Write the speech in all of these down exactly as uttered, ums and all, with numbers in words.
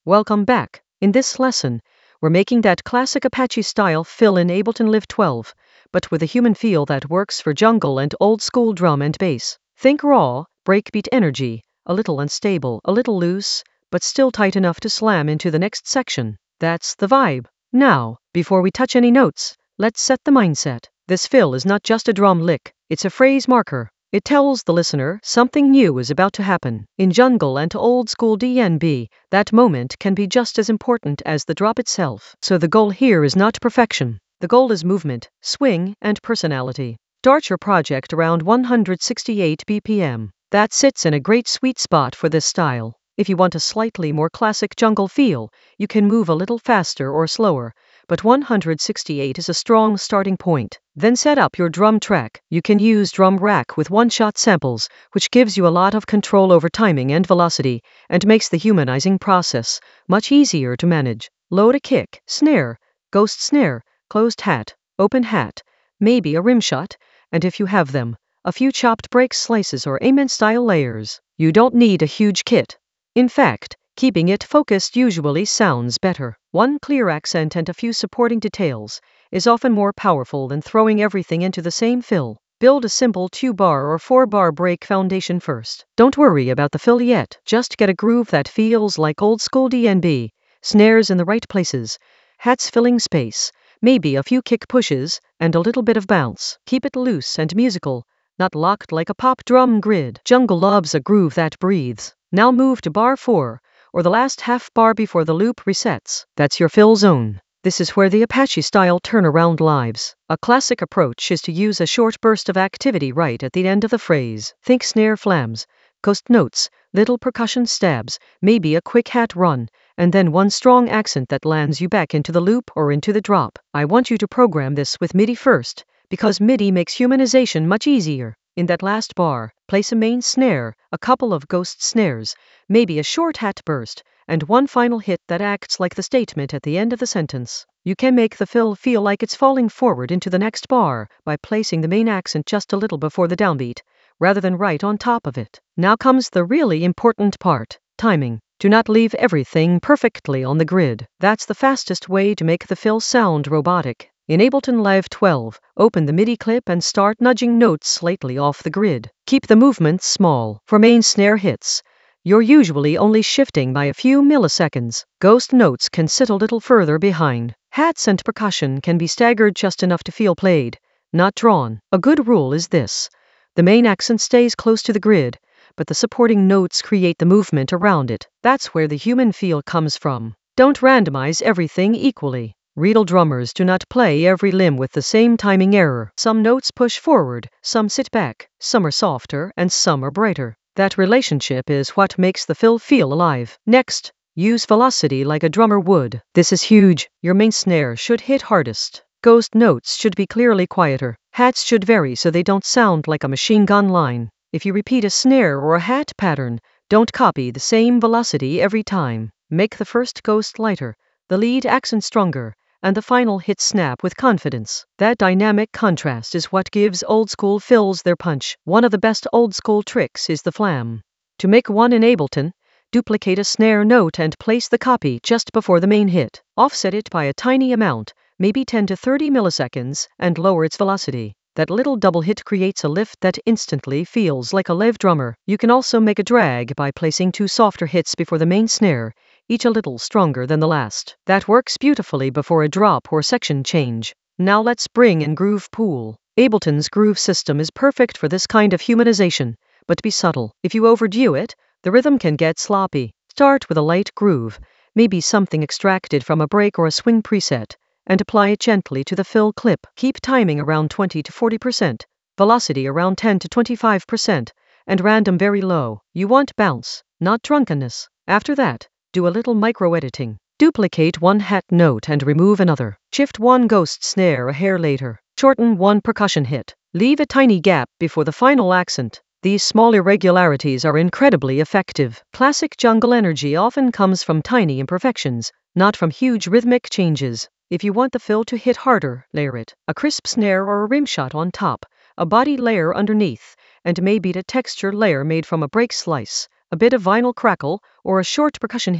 Welcome back. In this lesson, we're making that classic Apache-style fill in Ableton Live twelve, but with a human feel that works for jungle and old-school drum and bass. Think raw, breakbeat energy, a little unstable, a little loose, but still tight enough to slam into the next section. That's the vibe. Now, before we touch any notes, let's set the mindset. This fill is not just a drum lick, it's a phrase marker. It tells the listener something new is about to happen. In jungle and old-school D N B, that moment can be just as important as the drop itself. So the goal here is not perfection. The goal is movement, swing, and personality. Start your project around one hundred sixty-eight B P M. That sits in a great sweet spot for this style. If you want a slightly more classic jungle feel, you can move a little faster or slower, but one hundred sixty-eight is a strong starting point. Then set up your drum track. You can use drum rack with one-shot samples, which gives you a lot of control over timing and velocity, and makes the humanizing process much easier to manage. Load a kick, snare, ghost snare, closed hat, open hat, maybe a rim shot, and if you have them, a few chopped break slices or amen-style layers. You don't need a huge kit. In fact, keeping it focused usually sounds better. One clear accent and a few supporting details is often more powerful than throwing everything into the same fill. Build a simple two-bar or four-bar break foundation first. Don't worry about the fill yet. Just get a groove that feels like old-school D N B, snares in the right places, hats filling space, maybe a few kick pushes, and a little bit of bounce. Keep it loose and musical, not locked like a pop drum grid. Jungle loves a groove that breathes. Now move to bar four, or the last half bar before the loop resets. That's your fill zone. This is where the Apache-style turnaround lives. A classic approach is to use a short burst of activity right at the end of the phrase. Think snare flams, ghost notes, little percussion stabs, maybe a quick hat run, and then one strong accent that lands you back into the loop or into the drop. I want you to program this with MIDI first, because MIDI makes humanization much easier. In that last bar, place a main snare, a couple of ghost snares, maybe a short hat burst, and one final hit that acts like the statement at the end of the sentence. You can make the fill feel like it's falling forward into the next bar by placing the main accent just a little before the downbeat, rather than right on top of it. Now comes the really important part, timing. Do not leave everything perfectly on the grid. That's the fastest way to make the fill sound robotic. In Ableton Live twelve, open the MIDI clip and start nudging notes slightly off the grid. Keep the movements small. For main snare hits, you're usually only shifting by a few milliseconds. Ghost notes can sit a little further behind. Hats and percussion can be staggered just enough to feel played, not drawn. A good rule is this: the main accent stays close to the grid, but the supporting notes create the movement around it. That's where the human feel comes from. Don't randomize everything equally. Real drummers do not play every limb with the same timing error. Some notes push forward, some sit back, some are softer, and some are brighter. That relationship is what makes the fill feel alive. Next, use velocity like a drummer would. This is huge. Your main snare should hit hardest. Ghost notes should be clearly quieter. Hats should vary so they don't sound like a machine gun line. If you repeat a snare or a hat pattern, don't copy the same velocity every time. Make the first ghost lighter, the lead accent stronger, and the final hit snap with confidence. That dynamic contrast is what gives old-school fills their punch. One of the best old-school tricks is the flam. To make one in Ableton, duplicate a snare note and place the copy just before the main hit. Offset it by a tiny amount, maybe ten to thirty milliseconds, and lower its velocity. That little double hit creates a lift that instantly feels like a live drummer. You can also make a drag by placing two softer hits before the main snare, each a little stronger than the last. That works beautifully before a drop or section change. Now let's bring in Groove Pool. Ableton's groove system is perfect for this kind of humanization, but be subtle. If you overdo it, the rhythm can get sloppy. Start with a light groove, maybe something extracted from a break or a swing preset, and apply it gently to the fill clip. Keep timing around twenty to forty percent, velocity around ten to twenty-five percent, and random very low. You want bounce, not drunkenness. After that, do a little micro-editing. Duplicate one hat note and remove another. Shift one ghost snare a hair later. Shorten one percussion hit. Leave a tiny gap before the final accent. These small irregularities are incredibly effective. Classic jungle energy often comes from tiny imperfections, not from huge rhythmic changes. If you want the fill to hit harder, layer it. A crisp snare or a rim shot on top, a body layer underneath, and maybe a texture layer made from a break slice, a bit of vinyl crackle, or a short percussion hit.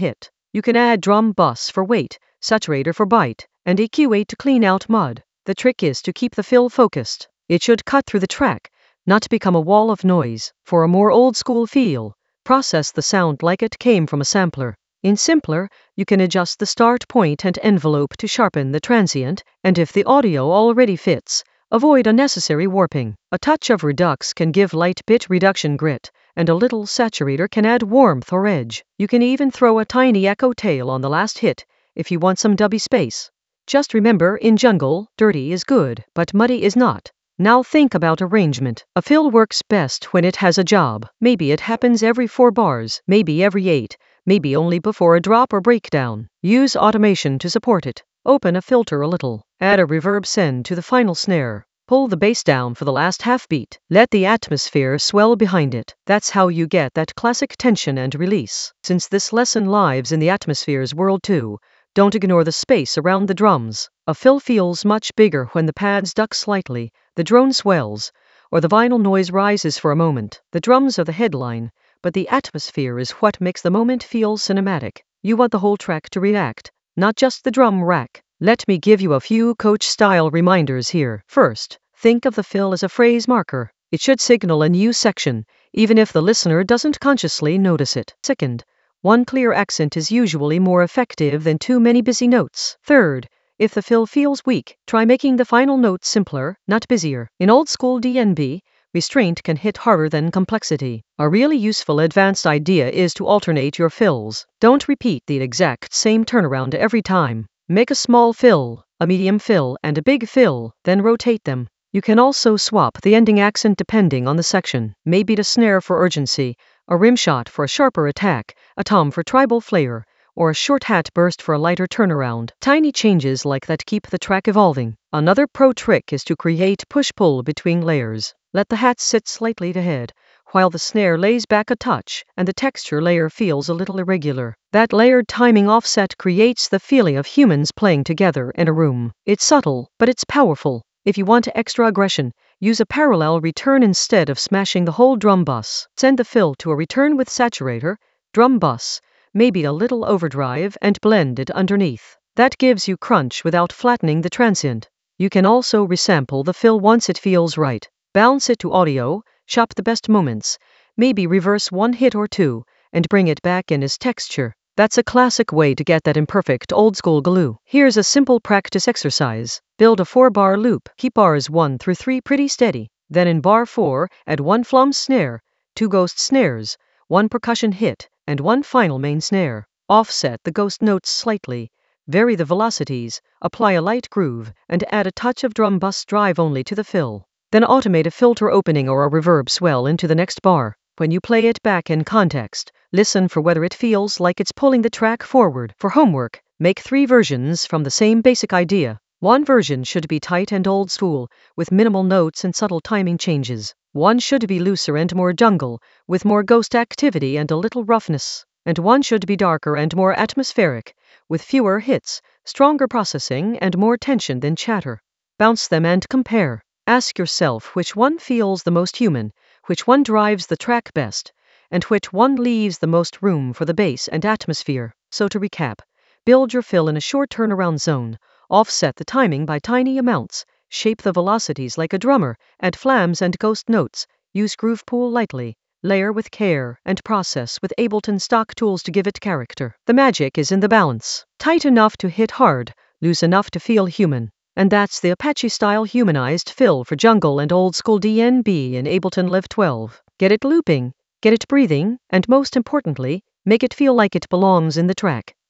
You can add drum bus for weight, saturator for bite, and E Q eight to clean out mud. The trick is to keep the fill focused. It should cut through the track, not become a wall of noise. For a more old-school feel, process the sound like it came from a sampler. In Simpler, you can adjust the start point and envelope to sharpen the transient, and if the audio already fits, avoid unnecessary warping. A touch of Redux can give light bit reduction grit, and a little saturator can add warmth or edge. You can even throw a tiny echo tail on the last hit if you want some dubby space. Just remember, in jungle, dirty is good, but muddy is not. Now think about arrangement. A fill works best when it has a job. Maybe it happens every four bars, maybe every eight, maybe only before a drop or breakdown. Use automation to support it. Open a filter a little. Add a reverb send to the final snare. Pull the bass down for the last half beat. Let the atmosphere swell behind it. That's how you get that classic tension and release. Since this lesson lives in the atmosphere's world too, don't ignore the space around the drums. A fill feels much bigger when the pads duck slightly, the drone swells, or the vinyl noise rises for a moment. The drums are the headline, but the atmosphere is what makes the moment feel cinematic. You want the whole track to react, not just the drum rack. Let me give you a few coach-style reminders here. First, think of the fill as a phrase marker. It should signal a new section, even if the listener doesn't consciously notice it. Second, one clear accent is usually more effective than too many busy notes. Third, if the fill feels weak, try making the final note simpler, not busier. In old-school D N B, restraint can hit harder than complexity. A really useful advanced idea is to alternate your fills. Don't repeat the exact same turnaround every time. Make a small fill, a medium fill, and a big fill, then rotate them. You can also swap the ending accent depending on the section. Maybe a snare for urgency, a rim shot for a sharper attack, a tom for tribal flair, or a short hat burst for a lighter turnaround. Tiny changes like that keep the track evolving. Another pro trick is to create push-pull between layers. Let the hat sit slightly ahead, while the snare lays back a touch and the texture layer feels a little irregular. That layered timing offset creates the feeling of humans playing together in a room. It's subtle, but it's powerful. If you want extra aggression, use a parallel return instead of smashing the whole drum bus. Send the fill to a return with saturator, drum bus, maybe a little overdrive, and blend it underneath. That gives you crunch without flattening the transient. You can also resample the fill once it feels right. Bounce it to audio, shop the best moments, maybe reverse one hit or two, and bring it back in as texture. That's a classic way to get that imperfect old-school glue. Here's a simple practice exercise. Build a four-bar loop. Keep bars one through three pretty steady. Then in bar four, add one flum snare, two ghost snares, one percussion hit, and one final main snare. Offset the ghost notes slightly, vary the velocities, apply a light groove, and add a touch of drum bus drive only to the fill. Then automate a filter opening or a reverb swell into the next bar. When you play it back in context, listen for whether it feels like it's pulling the track forward. For homework, make three versions from the same basic idea. One version should be tight and old school, with minimal notes and subtle timing changes. One should be looser and more jungle, with more ghost activity and a little roughness. And one should be darker and more atmospheric, with fewer hits, stronger processing, and more tension than chatter. Bounce them and compare. Ask yourself which one feels the most human, which one drives the track best, and which one leaves the most room for the bass and atmosphere. So to recap, build your fill in a short turnaround zone, offset the timing by tiny amounts, shape the velocities like a drummer, add flams and ghost notes, use groove pool lightly, layer with care, and process with Ableton stock tools to give it character. The magic is in the balance. Tight enough to hit hard, loose enough to feel human. And that's the Apache-style humanized fill for jungle and old-school D N B in Ableton Live twelve. Get it looping, get it breathing, and most importantly, make it feel like it belongs in the track.